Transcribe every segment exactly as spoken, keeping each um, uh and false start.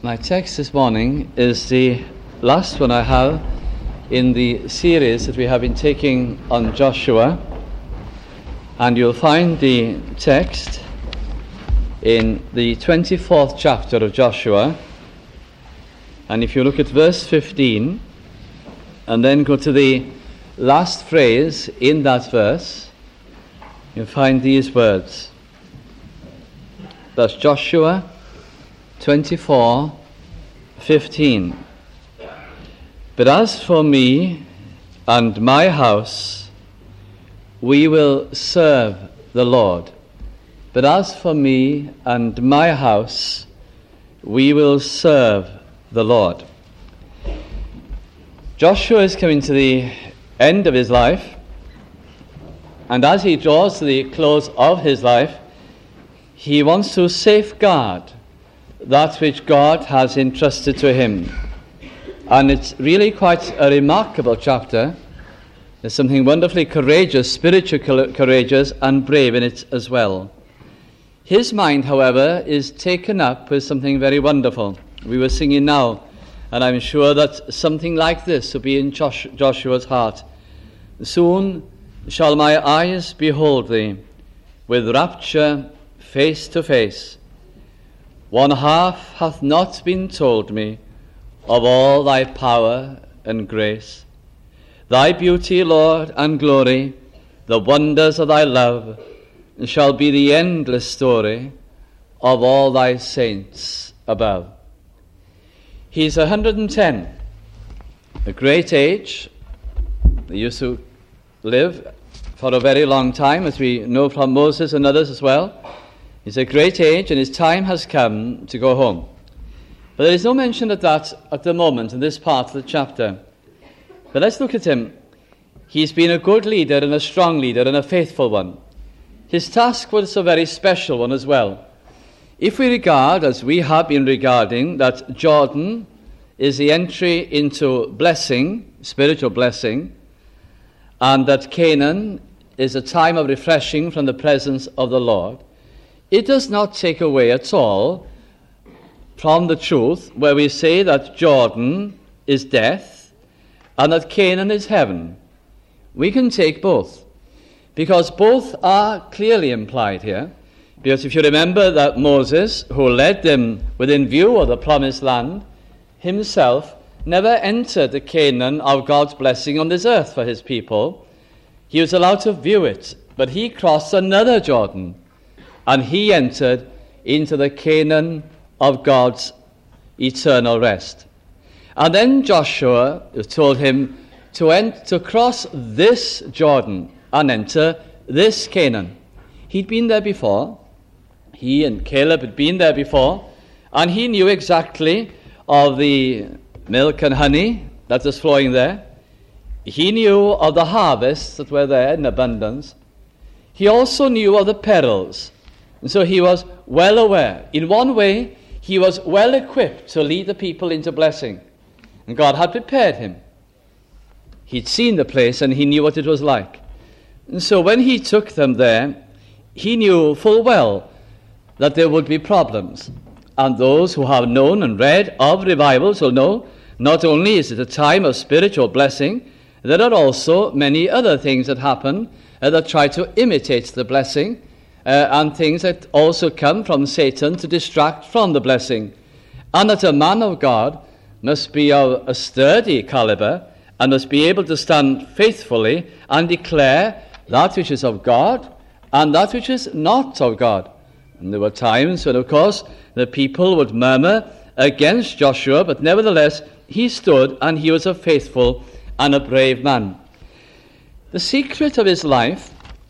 My text this morning is the last one I have in the series that we have been taking on Joshua, and you'll find the text in the twenty-fourth chapter of Joshua. And if you look at verse fifteen and then go to the last phrase in that verse, you'll find these words. That's Joshua twenty-four fifteen. But as for me and my house, we will serve the Lord. But as for me and my house, we will serve the Lord. Joshua is coming to the end of his life, and as he draws to the close of his life, he wants to safeguard that which God has entrusted to him. And it's really quite a remarkable chapter. There's something wonderfully courageous, spiritually courageous and brave in it as well. His mind, however, is taken up with something very wonderful. We were singing now, and I'm sure that something like this will be in Josh- Joshua's heart. Soon shall my eyes behold thee, with rapture face to face. One half hath not been told me of all thy power and grace. Thy beauty, Lord, and glory, the wonders of thy love, shall be the endless story of all thy saints above. He's one hundred ten, a great age. They used to live for a very long time, as we know from Moses and others as well. He's a great age, and his time has come to go home. But there is no mention of that at the moment in this part of the chapter. But let's look at him. He's been a good leader and a strong leader and a faithful one. His task was a very special one as well. If we regard, as we have been regarding, that Jordan is the entry into blessing, spiritual blessing, and that Canaan is a time of refreshing from the presence of the Lord, it does not take away at all from the truth where we say that Jordan is death and that Canaan is heaven. We can take both, because both are clearly implied here. Because if you remember that Moses, who led them within view of the promised land, himself never entered the Canaan of God's blessing on this earth for his people. He was allowed to view it, but he crossed another Jordan, and he entered into the Canaan of God's eternal rest. And then Joshua told him to, ent- to cross this Jordan and enter this Canaan. He'd been there before. He and Caleb had been there before, and he knew exactly of the milk and honey that was flowing there. He knew of the harvests that were there in abundance. He also knew of the perils. And so he was well aware. In one way, he was well equipped to lead the people into blessing. And God had prepared him. He'd seen the place and he knew what it was like. And so when he took them there, he knew full well that there would be problems. And those who have known and read of revivals will know not only is it a time of spiritual blessing, there are also many other things that happen uh, that try to imitate the blessing. Uh, and things that also come from Satan to distract from the blessing. And that a man of God must be of a sturdy caliber and must be able to stand faithfully and declare that which is of God and that which is not of God. And there were times when, of course, the people would murmur against Joshua, but nevertheless he stood, and he was a faithful and a brave man. The secret of his life,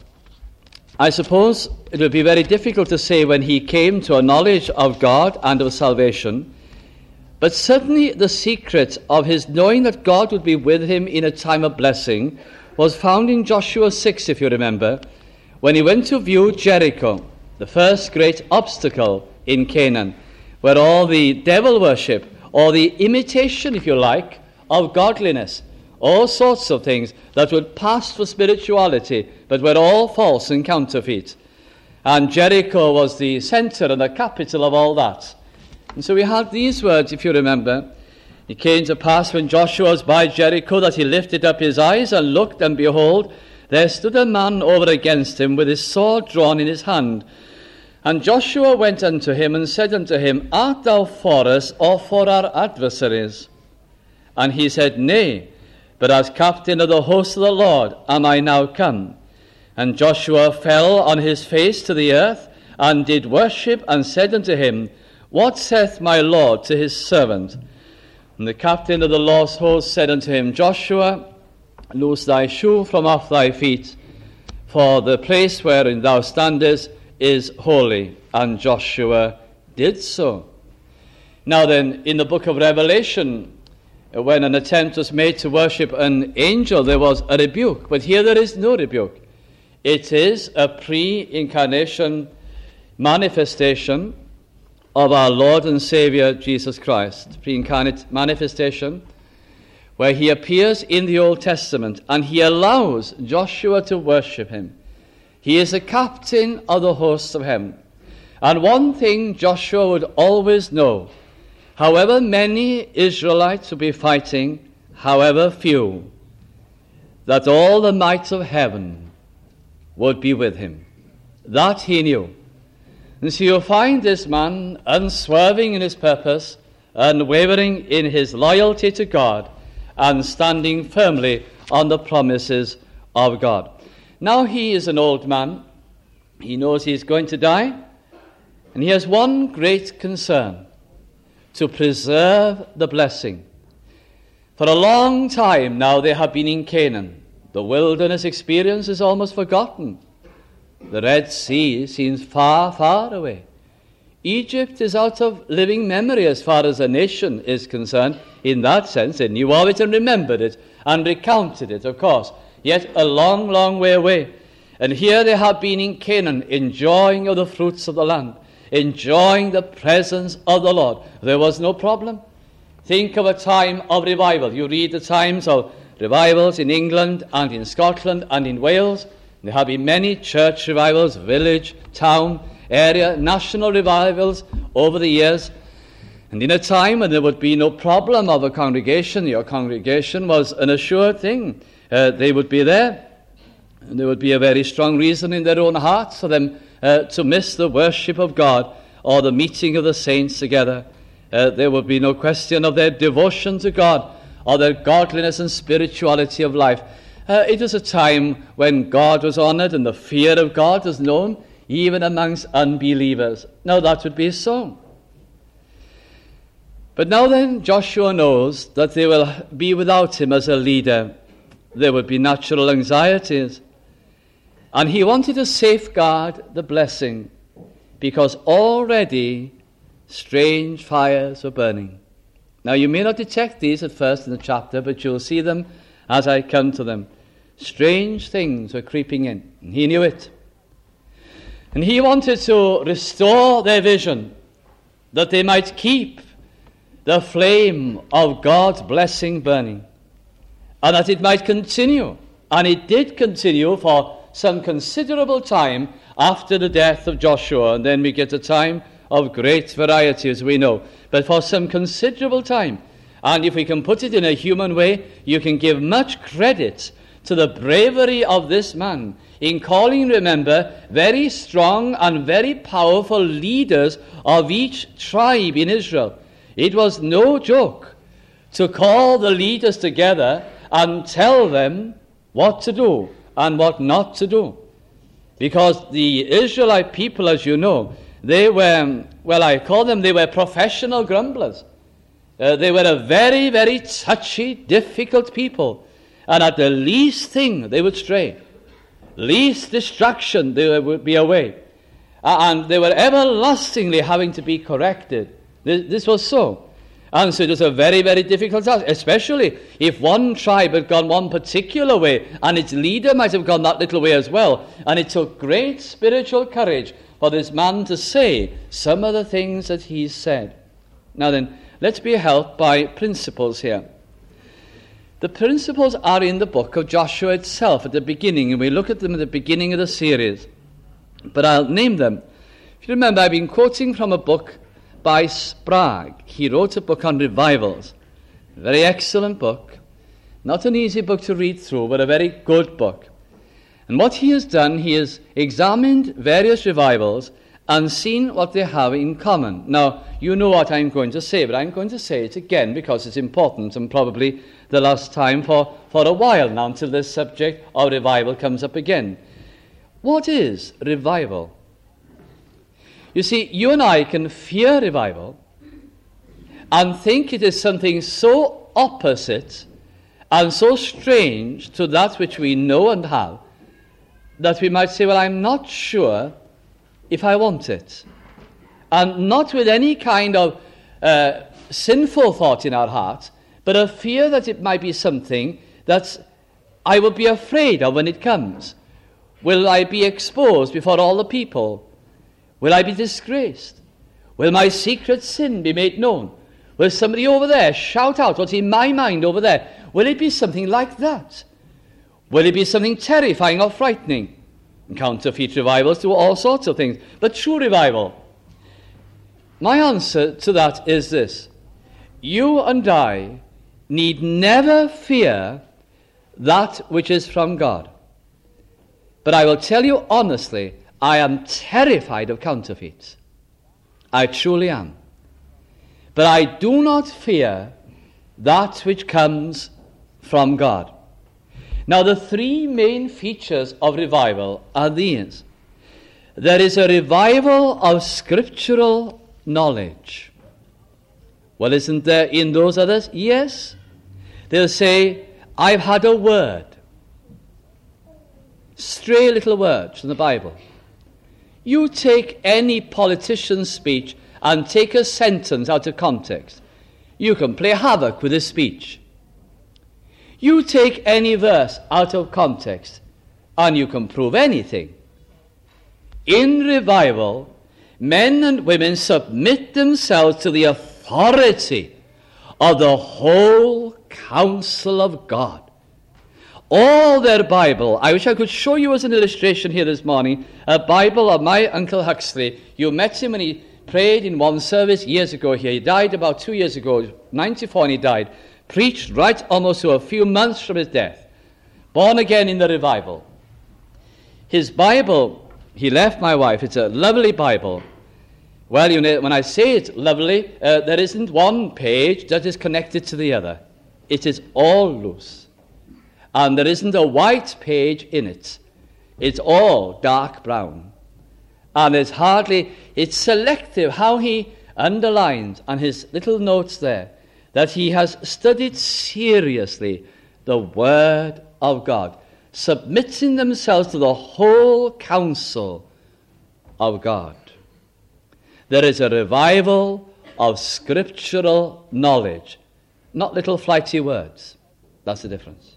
I suppose it would be very difficult to say when he came to a knowledge of God and of salvation, but certainly the secret of his knowing that God would be with him in a time of blessing was found in Joshua six, if you remember, when he went to view Jericho, the first great obstacle in Canaan, where all the devil worship, or the imitation, if you like, of godliness, all sorts of things that would pass for spirituality, but were all false and counterfeit. And Jericho was the center and the capital of all that. And so we have these words, if you remember. It came to pass when Joshua was by Jericho that he lifted up his eyes and looked, and behold, there stood a man over against him with his sword drawn in his hand. And Joshua went unto him and said unto him, Art thou for us or for our adversaries? And he said, Nay, but as captain of the host of the Lord am I now come. And Joshua fell on his face to the earth, and did worship, and said unto him, What saith my Lord to his servant? And the captain of the Lord's host said unto him, Joshua, loose thy shoe from off thy feet, for the place wherein thou standest is holy. And Joshua did so. Now then, in the book of Revelation, when an attempt was made to worship an angel, there was a rebuke. But here there is no rebuke. It is a pre-incarnation manifestation of our Lord and Savior Jesus Christ. Pre-incarnate manifestation where he appears in the Old Testament and he allows Joshua to worship him. He is the captain of the hosts of heaven. And one thing Joshua would always know, however many Israelites would be fighting, however few, that all the might of heaven would be with him. That he knew. And so you find this man unswerving in his purpose, unwavering in his loyalty to God, and standing firmly on the promises of God. Now he is an old man. He knows he's going to die. And he has one great concern: to preserve the blessing. For a long time now they have been in Canaan. The wilderness experience is almost forgotten. The Red Sea seems far, far away. Egypt is out of living memory as far as a nation is concerned. In that sense, they knew of it and remembered it and recounted it, of course. Yet a long, long way away. And here they have been in Canaan, enjoying of the fruits of the land, enjoying the presence of the Lord. There was no problem. Think of a time of revival. You read the times of revivals in England and in Scotland and in Wales. There have been many church revivals, village, town, area, national revivals over the years. And in a time when there would be no problem of a congregation, your congregation was an assured thing. Uh, they would be there. And there would be a very strong reason in their own hearts for them uh, to miss the worship of God or the meeting of the saints together. Uh, there would be no question of their devotion to God or their godliness and spirituality of life. Uh, it was a time when God was honored and the fear of God was known even amongst unbelievers. Now that would be so. But now then, Joshua knows that they will be without him as a leader. There would be natural anxieties. And he wanted to safeguard the blessing because already strange fires were burning. Now you may not detect these at first in the chapter, but you'll see them as I come to them. Strange things were creeping in. And he knew it. And he wanted to restore their vision, that they might keep the flame of God's blessing burning, and that it might continue. And it did continue for some considerable time after the death of Joshua. And then we get a time of great variety, as we know. But for some considerable time. And if we can put it in a human way, you can give much credit to the bravery of this man in calling, remember, very strong and very powerful leaders of each tribe in Israel. It was no joke to call the leaders together and tell them what to do and what not to do. Because the Israelite people, as you know, they were, well, I call them, they were professional grumblers. Uh, they were a very, very touchy, difficult people. And at the least thing, they would stray. Least distraction, they would be away. Uh, and they were everlastingly having to be corrected. This, this was so. And so it was a very, very difficult task, especially if one tribe had gone one particular way and its leader might have gone that little way as well. And it took great spiritual courage for this man to say some of the things that he said. Now then, let's be helped by principles here. The principles are in the book of Joshua itself at the beginning, and we look at them at the beginning of the series. But I'll name them. If you remember, I've been quoting from a book by Sprague. He wrote a book on revivals. A very excellent book. Not an easy book to read through, but a very good book. And what he has done, he has examined various revivals and seen what they have in common. Now, you know what I'm going to say, but I'm going to say it again because it's important and probably the last time for, for a while now until this subject of revival comes up again. What is revival? You see, you and I can fear revival and think it is something so opposite and so strange to that which we know and have that we might say, well, I'm not sure if I want it. And not with any kind of uh, sinful thought in our heart, but a fear that it might be something that I will be afraid of when it comes. Will I be exposed before all the people? Will I be disgraced? Will my secret sin be made known? Will somebody over there shout out what's in my mind over there? Will it be something like that? Will it be something terrifying or frightening? Counterfeit revivals do all sorts of things, but true revival. My answer to that is this. You and I need never fear that which is from God. But I will tell you honestly, I am terrified of counterfeits. I truly am. But I do not fear that which comes from God. Now, the three main features of revival are these. There is a revival of scriptural knowledge. Well, isn't there in those others? Yes. They'll say, I've had a word. Stray little words from the Bible. You take any politician's speech and take a sentence out of context. You can play havoc with his speech. You take any verse out of context, and you can prove anything. In revival, men and women submit themselves to the authority of the whole counsel of God. All their Bible, I wish I could show you as an illustration here this morning, a Bible of my Uncle Huxley. You met him when he prayed in one service years ago here. He died about two years ago, ninety-four, and he died. Preached right almost to a few months from his death. Born again in the revival. His Bible, he left my wife. It's a lovely Bible. Well, you know, when I say it's lovely, uh, there isn't one page that is connected to the other. It is all loose. And there isn't a white page in it. It's all dark brown. And it's hardly, it's selective how he underlines on his little notes there that he has studied seriously the Word of God, submitting themselves to the whole counsel of God. There is a revival of scriptural knowledge, not little flighty words. That's the difference.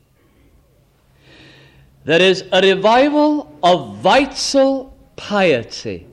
There is a revival of vital piety.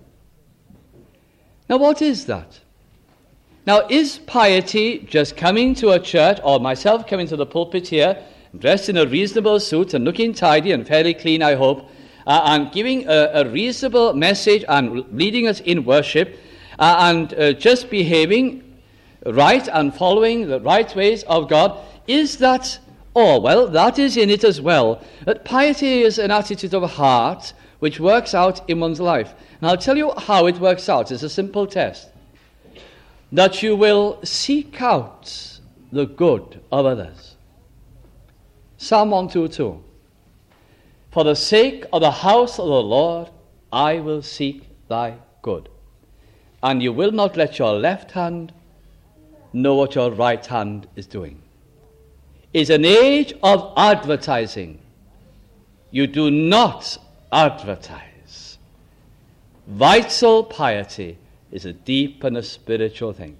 Now, what is that? Now, is piety just coming to a church, or myself coming to the pulpit here, dressed in a reasonable suit and looking tidy and fairly clean, I hope, uh, and giving a, a reasonable message and leading us in worship, uh, and uh, just behaving right and following the right ways of God? Is that all? Well, that is in it as well. But piety is an attitude of heart which works out in one's life. And I'll tell you how it works out. It's a simple test. That you will seek out the good of others. Psalm one twenty-two. For the sake of the house of the Lord, I will seek thy good. And you will not let your left hand know what your right hand is doing. It's an age of advertising. You do not advertise. Vital piety is a deep and a spiritual thing.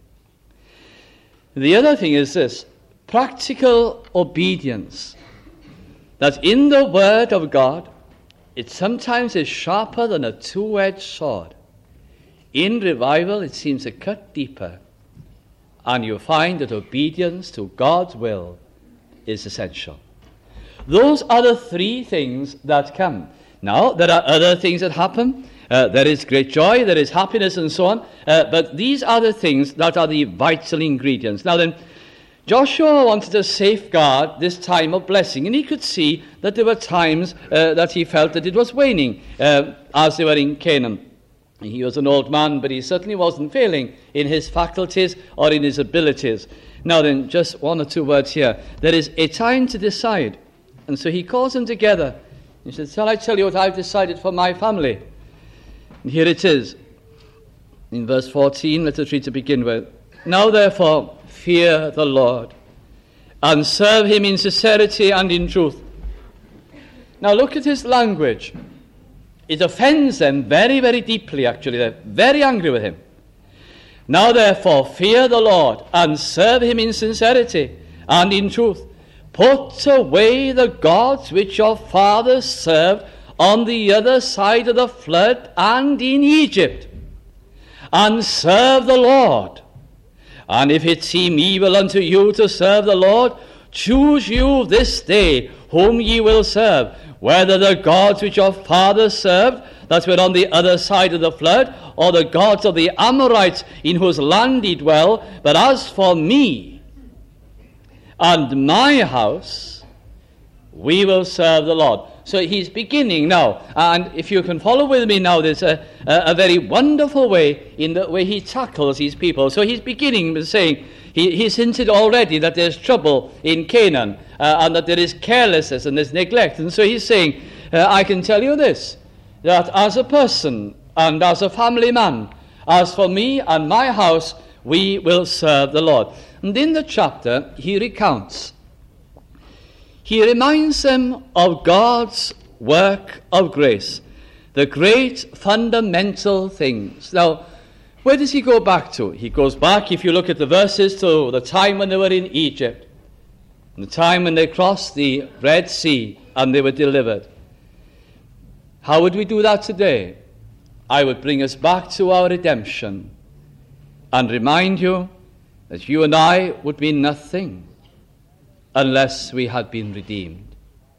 The other thing is this, practical obedience. That in the Word of God, it sometimes is sharper than a two-edged sword. In revival, it seems to cut deeper. And you find that obedience to God's will is essential. Those are the three things that come. Now, there are other things that happen. Uh, there is great joy, there is happiness, and so on. Uh, but these are the things that are the vital ingredients. Now then, Joshua wanted to safeguard this time of blessing, and he could see that there were times uh, that he felt that it was waning uh, as they were in Canaan. He was an old man, but he certainly wasn't failing in his faculties or in his abilities. Now then, just one or two words here. There is a time to decide. And so he calls them together. He says, shall I tell you what I've decided for my family? And here it is. In verse fourteen, let us read to begin with. Now therefore, fear the Lord, and serve him in sincerity and in truth. Now look at his language. It offends them very, very deeply, actually. They're very angry with him. Now therefore, fear the Lord, and serve him in sincerity and in truth. Put away the gods which your fathers served on the other side of the flood and in Egypt, and serve the Lord. And if it seem evil unto you to serve the Lord, choose you this day whom ye will serve, whether the gods which your fathers served, that were on the other side of the flood, or the gods of the Amorites in whose land ye dwell. But as for me and my house, we will serve the Lord. So he's beginning now, and if you can follow with me now, there's a, a, a very wonderful way in the way he tackles these people. So he's beginning with saying, he, he's hinted already that there's trouble in Canaan, uh, and that there is carelessness and there's neglect. And so he's saying, uh, I can tell you this, that as a person and as a family man, as for me and my house, we will serve the Lord. And in the chapter, he recounts, he reminds them of God's work of grace, the great fundamental things. Now, where does he go back to? He goes back, if you look at the verses, to the time when they were in Egypt, the time when they crossed the Red Sea and they were delivered. How would we do that today? I would bring us back to our redemption and remind you that you and I would be nothing unless we had been redeemed.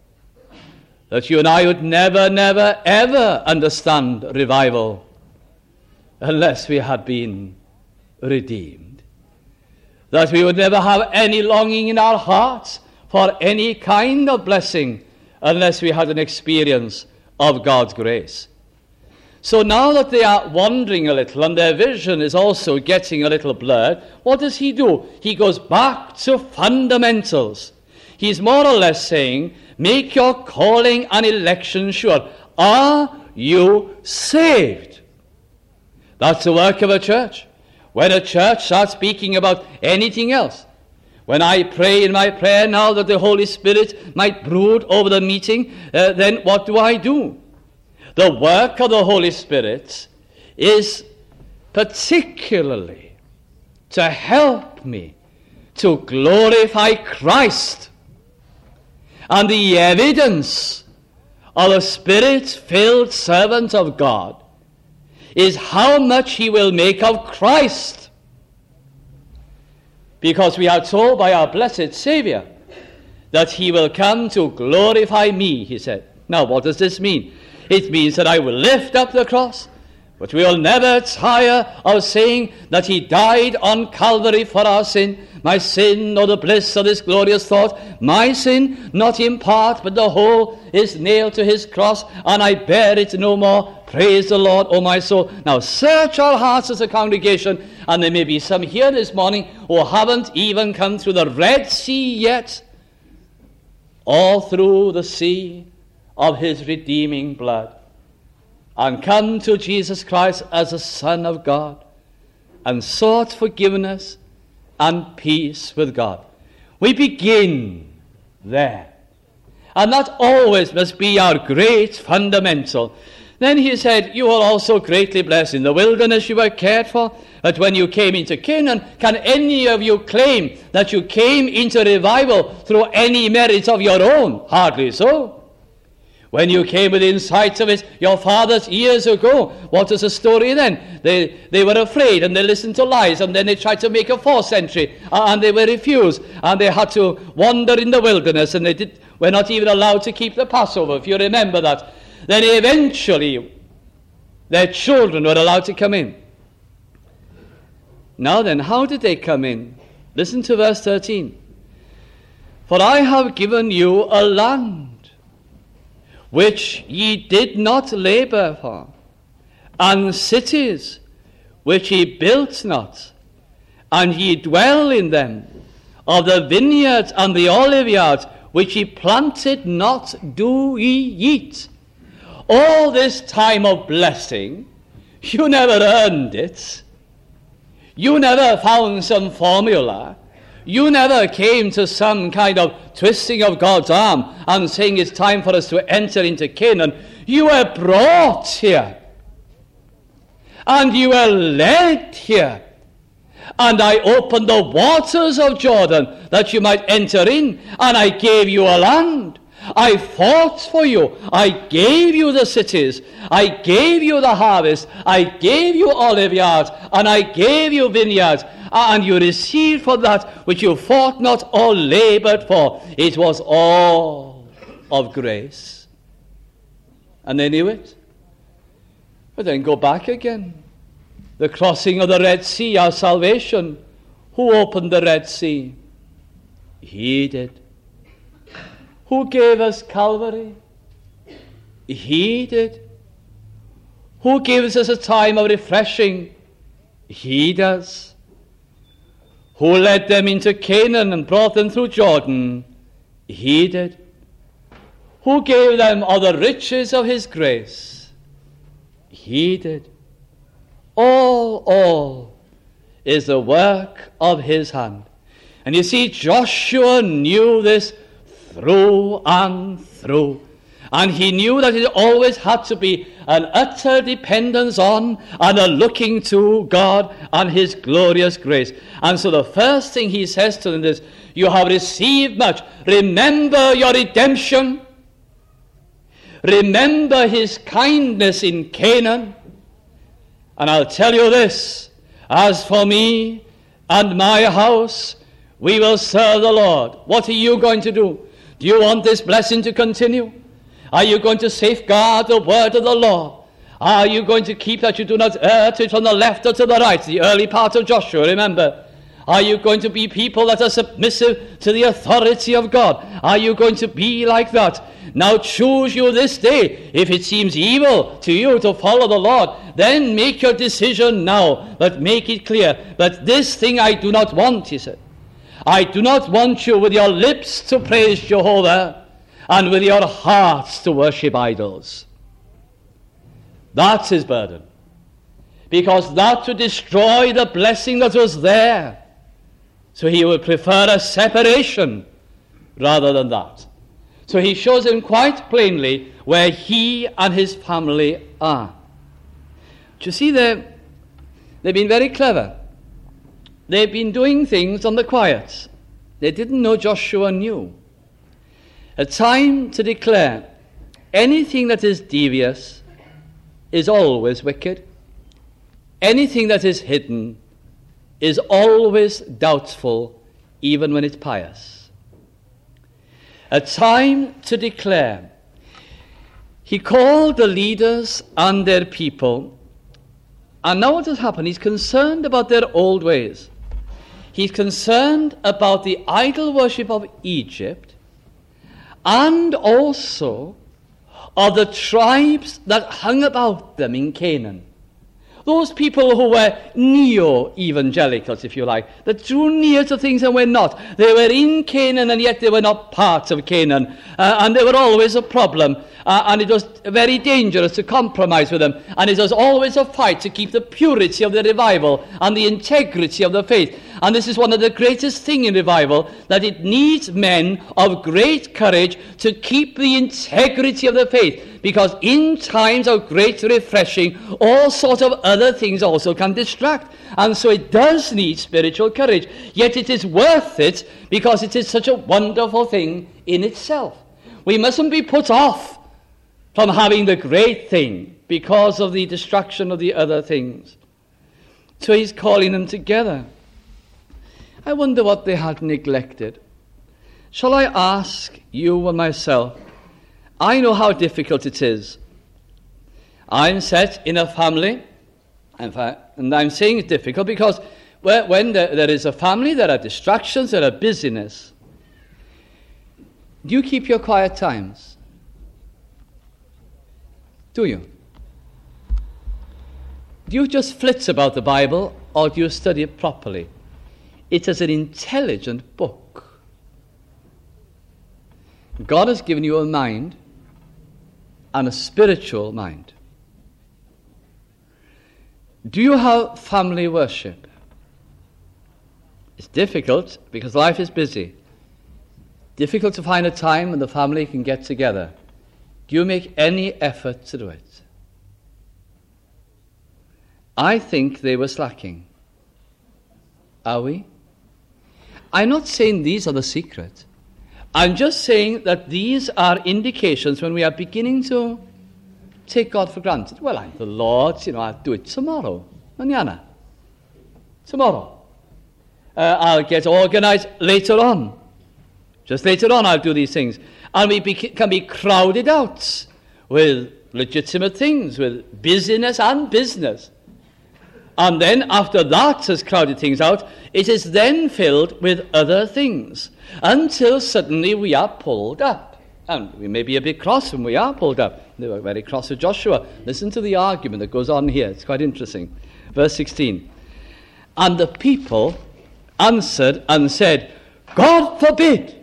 That you and I would never, never, ever understand revival unless we had been redeemed. That we would never have any longing in our hearts for any kind of blessing unless we had an experience of God's grace. So now that they are wandering a little and their vision is also getting a little blurred, what does he do? He goes back to fundamentals. He's more or less saying, make your calling and election sure. Are you saved? That's the work of a church. When a church starts speaking about anything else, when I pray in my prayer now that the Holy Spirit might brood over the meeting, uh, then what do I do? The work of the Holy Spirit is particularly to help me to glorify Christ. And the evidence of a Spirit-filled servant of God is how much he will make of Christ. Because we are told by our blessed Savior that he will come to glorify me, he said. Now, what does this mean? It means that I will lift up the cross, but we will never tire of saying that he died on Calvary for our sin. My sin, or the bliss of this glorious thought, my sin, not in part, but the whole, is nailed to his cross, and I bear it no more. Praise the Lord, O my soul. Now search our hearts as a congregation, and there may be some here this morning who haven't even come through the Red Sea yet, or through the sea of his redeeming blood, and come to Jesus Christ as a Son of God, and sought forgiveness and peace with God. We begin there. And that always must be our great fundamental. Then he said, you are also greatly blessed. In the wilderness you were cared for, but when you came into Canaan, can any of you claim that you came into revival through any merits of your own? Hardly so. When you came within sight of it, your fathers years ago, what was the story then? They they were afraid and they listened to lies, and then they tried to make a false entry, and they were refused, and they had to wander in the wilderness, and they did, were not even allowed to keep the Passover, if you remember that. then eventually their children were allowed to come in. Now then, how did they come in? Listen to verse thirteen. For I have given you a land which ye did not labor for, and cities which ye built not, and ye dwell in them. Of the vineyards and the oliveyards which ye planted not, do ye eat. All this time of blessing, you never earned it. You never found some formula. You never came to some kind of twisting of God's arm and saying it's time for us to enter into Canaan. You were brought here. And you were led here. And I opened the waters of Jordan that you might enter in, and I gave you a land. I fought for you. I gave you the cities. I gave you the harvest. I gave you olive yards, and I gave you vineyards. And you received for that which you fought not or labored for. It was all of grace. And they knew it. But then go back again. The crossing of the Red Sea, our salvation. Who opened the Red Sea? He did. Who gave us Calvary? He did. Who gives us a time of refreshing? He does. Who led them into Canaan and brought them through Jordan? He did. Who gave them all the riches of his grace? He did. All, all is the work of his hand. And you see, Joshua knew this through and through. And he knew that it always had to be an utter dependence on and a looking to God and his glorious grace. And so the first thing he says to them is, you have received much. Remember your redemption. Remember his kindness in Canaan. And I'll tell you this, as for me and my house, we will serve the Lord. What are you going to do? Do you want this blessing to continue? Are you going to safeguard the word of the law? Are you going to keep that you do not err to it on the left or to the right? The early part of Joshua, remember. Are you going to be people that are submissive to the authority of God? Are you going to be like that? Now choose you this day. If it seems evil to you to follow the Lord, then make your decision now, but make it clear. But this thing I do not want, he said. I do not want you with your lips to praise Jehovah and with your hearts to worship idols. That's his burden. Because that would destroy the blessing that was there. So he would prefer a separation rather than that. So he shows him quite plainly where he and his family are. Do you see, they've been very clever. They've been doing things on the quiet. They didn't know Joshua knew. A time to declare anything that is devious is always wicked. Anything that is hidden is always doubtful, even when it's pious. A time to declare. He called the leaders and their people, and now what has happened? He's concerned about their old ways. He's concerned about the idol worship of Egypt, and also of the tribes that hung about them in Canaan. Those people who were neo-evangelicals, if you like, that drew near to things and were not. They were in Canaan and yet they were not part of Canaan. Uh, and they were always a problem. Uh, and it was very dangerous to compromise with them. And it was always a fight to keep the purity of the revival and the integrity of the faith. And this is one of the greatest things in revival, that it needs men of great courage to keep the integrity of the faith. Because in times of great refreshing, all sorts of other things also can distract. And so it does need spiritual courage. Yet it is worth it because it is such a wonderful thing in itself. We mustn't be put off from having the great thing because of the distraction of the other things. So he's calling them together. I wonder what they had neglected. Shall I ask you and myself? I know how difficult it is I'm set in a family, in fact, and I'm saying it's difficult because when there, there is a family, there are distractions, there are busyness. Do you keep your quiet times? Do you? Do you just flitz about the Bible, or do you study it properly? It is an intelligent book. God has given you a mind and a spiritual mind. Do you have family worship? It's difficult because life is busy. Difficult to find a time when the family can get together. Do you make any effort to do it? I think they were slacking. Are we? I'm not saying these are the secret. I'm just saying that these are indications when we are beginning to take God for granted. Well, I'm the Lord's, you know, I'll do it tomorrow. Mañana. Tomorrow. Uh, I'll get organized later on. Just later on I'll do these things. And we be, can be crowded out with legitimate things, with busyness and business. And then after that has crowded things out, it is then filled with other things until suddenly we are pulled up. And we may be a bit cross when we are pulled up. They were very cross with Joshua. Listen to the argument that goes on here. It's quite interesting. Verse sixteen. And the people answered and said, God forbid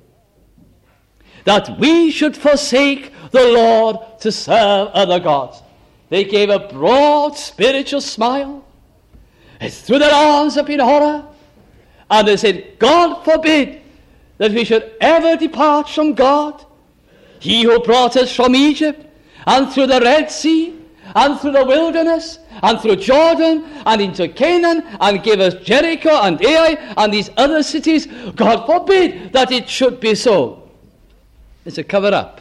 that we should forsake the Lord to serve other gods. They gave a broad spiritual smile. They threw their arms up in horror. And they said, God forbid that we should ever depart from God. He who brought us from Egypt and through the Red Sea and through the wilderness and through Jordan and into Canaan and gave us Jericho and Ai and these other cities. God forbid that it should be so. It's a cover-up.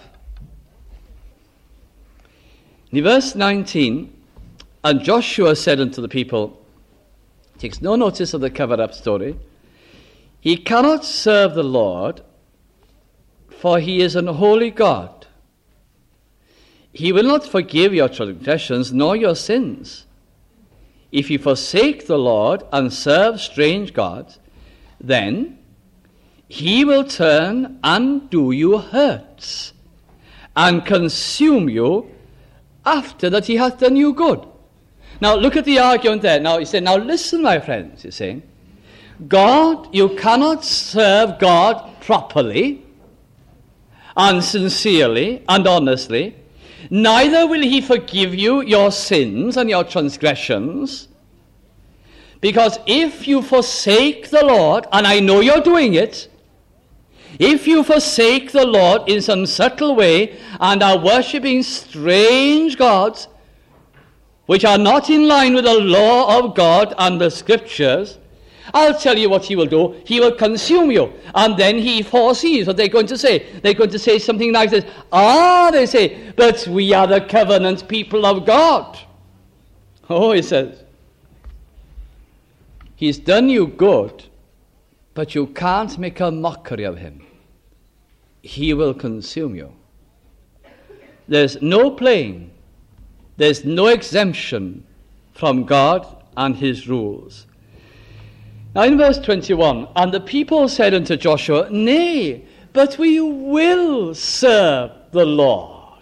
In verse nineteen, and Joshua said unto the people, takes no notice of the cover-up story, he cannot serve the Lord, for he is an holy God. He will not forgive your transgressions nor your sins. If you forsake the Lord and serve strange gods, then he will turn and do you hurts and consume you after that he hath done you good. Now look at the argument there. Now he said, now listen, my friends, he's saying, God, you cannot serve God properly and sincerely and honestly. Neither will he forgive you your sins and your transgressions. Because if you forsake the Lord, and I know you're doing it, if you forsake the Lord in some subtle way and are worshipping strange gods, which are not in line with the law of God and the scriptures, I'll tell you what he will do. He will consume you. And then he foresees what they're going to say. They're going to say something like this. Ah, they say, but we are the covenant people of God. Oh, he says, he's done you good, but you can't make a mockery of him. He will consume you. There's no playing. There's no exemption from God and his rules. Now in verse twenty-one, and the people said unto Joshua, nay, but we will serve the Lord.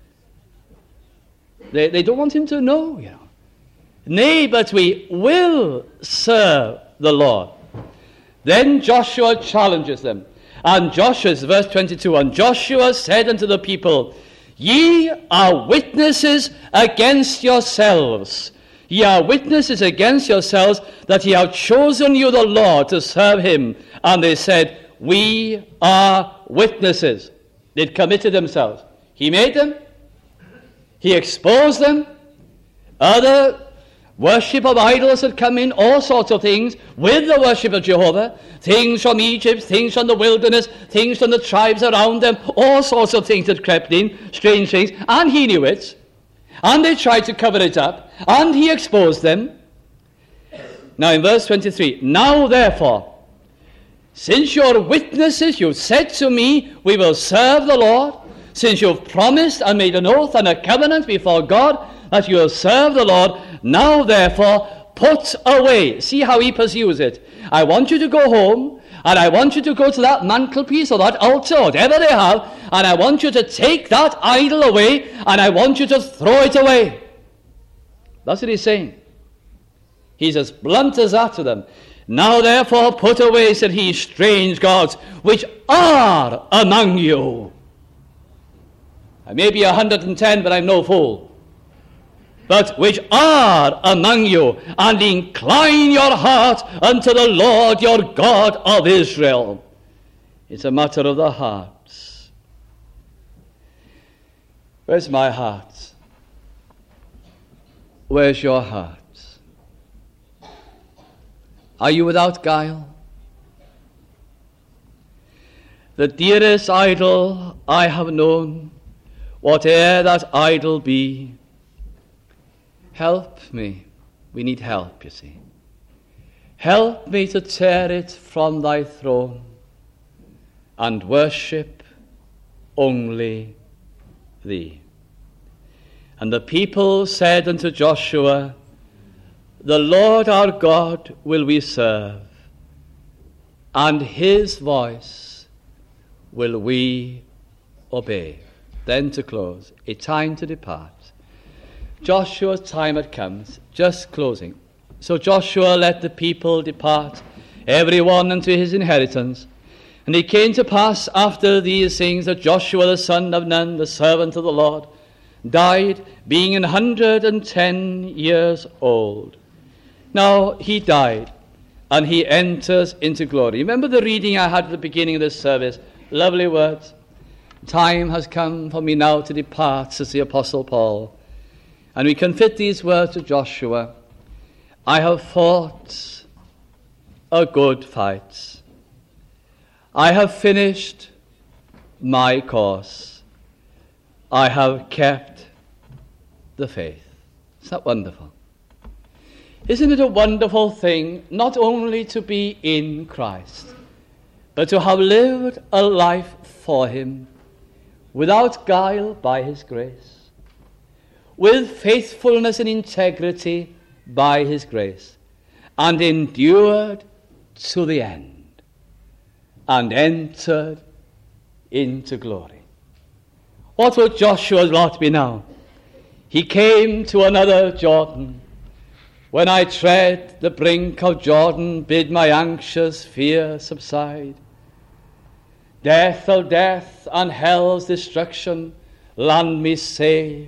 They, they don't want him to know, you know. Nay, but we will serve the Lord. Then Joshua challenges them. And Joshua, verse twenty-two, and Joshua said unto the people, ye are witnesses against yourselves. Ye are witnesses against yourselves that ye have chosen you the Lord to serve him. And they said, we are witnesses. They'd committed themselves. He made them. He exposed them. Other worship of idols had come in, all sorts of things, with the worship of Jehovah. Things from Egypt, things from the wilderness, things from the tribes around them, all sorts of things had crept in, strange things, and he knew it. And they tried to cover it up, and he exposed them. Now in verse twenty-three, now therefore, since you're witnesses, you've said to me, we will serve the Lord, since you've promised and made an oath and a covenant before God, that you have served the Lord. Now, therefore, put away. See how he pursues it. I want you to go home, and I want you to go to that mantelpiece or that altar, whatever they have, and I want you to take that idol away, and I want you to throw it away. That's what he's saying. He's as blunt as that to them. Now therefore put away, said he, strange gods, which are among you. I may be a hundred and ten, but I'm no fool. But which are among you, and incline your heart unto the Lord your God of Israel. It's a matter of the hearts. Where's my heart? Where's your heart? Are you without guile? The dearest idol I have known, whate'er that idol be, help me. We need help, you see. Help me to tear it from thy throne and worship only thee. And the people said unto Joshua, the Lord our God will we serve, and his voice will we obey. Then to close, a time to depart. Joshua's time had come, just closing. So Joshua let the people depart, every one unto his inheritance. And it came to pass after these things that Joshua the son of Nun, the servant of the Lord, died, being an hundred and ten years old. Now he died, and he enters into glory. Remember the reading I had at the beginning of this service? Lovely words. Time has come for me now to depart, says the Apostle Paul. And we can fit these words to Joshua. I have fought a good fight. I have finished my course. I have kept the faith. Isn't that wonderful? Isn't it a wonderful thing not only to be in Christ, but to have lived a life for him, without guile by his grace, with faithfulness and integrity by his grace, and endured to the end, and entered into glory. What will Joshua's lot be now? He came to another Jordan. When I tread the brink of Jordan, bid my anxious fear subside. Death of death and hell's destruction, land me safe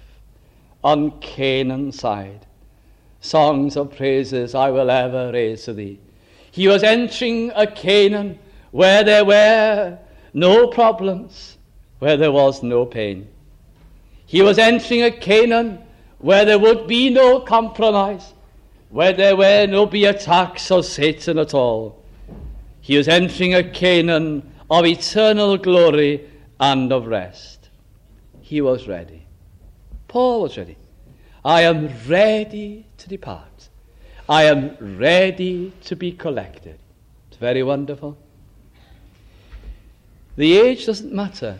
on Canaan's side. Songs of praises I will ever raise to thee. He was entering a Canaan where there were no problems, where there was no pain. He was entering a Canaan where there would be no compromise, where there were no be attacks of Satan at all. He was entering a Canaan of eternal glory and of rest. He was ready. Paul was ready. I am ready to depart. I am ready to be collected. It's very wonderful. The age doesn't matter.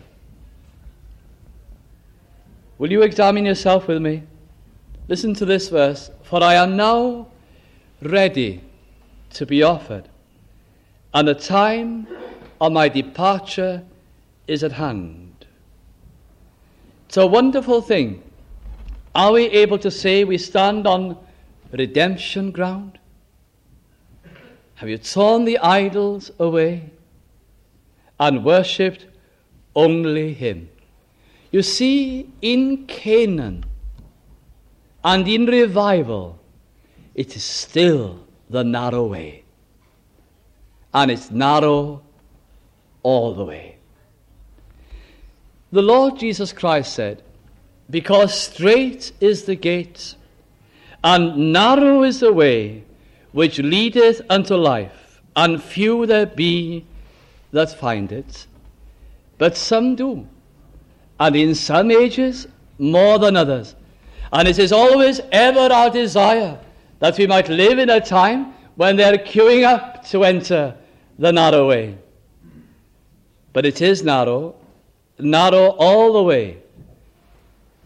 Will you examine yourself with me? Listen to this verse. For I am now ready to be offered, and the time of my departure is at hand. It's a wonderful thing. Are we able to say we stand on redemption ground? Have you torn the idols away and worshipped only him? You see, in Canaan and in revival, it is still the narrow way. And it's narrow all the way. The Lord Jesus Christ said, because strait is the gate, and narrow is the way which leadeth unto life, and few there be that find it. But some do, and in some ages more than others. And it is always ever our desire that we might live in a time when they are queuing up to enter the narrow way. But it is narrow, narrow all the way.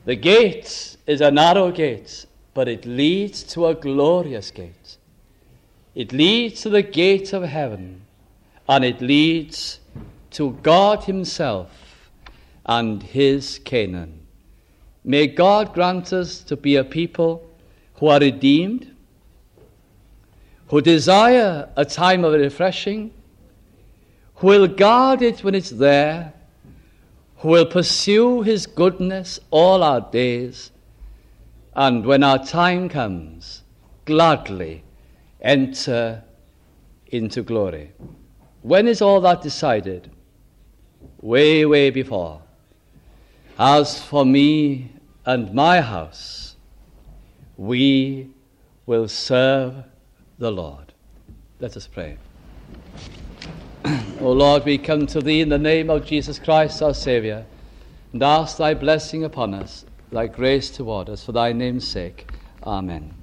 The gate is a narrow gate, but it leads to a glorious gate. It leads to the gate of heaven, and it leads to God himself and his Canaan. May God grant us to be a people who are redeemed, who desire a time of refreshing, who will guard it when it's there, who will pursue his goodness all our days, and when our time comes, gladly enter into glory. When is all that decided? Way, way before. As for me and my house, we will serve the Lord. Let us pray. O Lord, we come to thee in the name of Jesus Christ, our Saviour, and ask thy blessing upon us, thy grace toward us, for thy name's sake. Amen.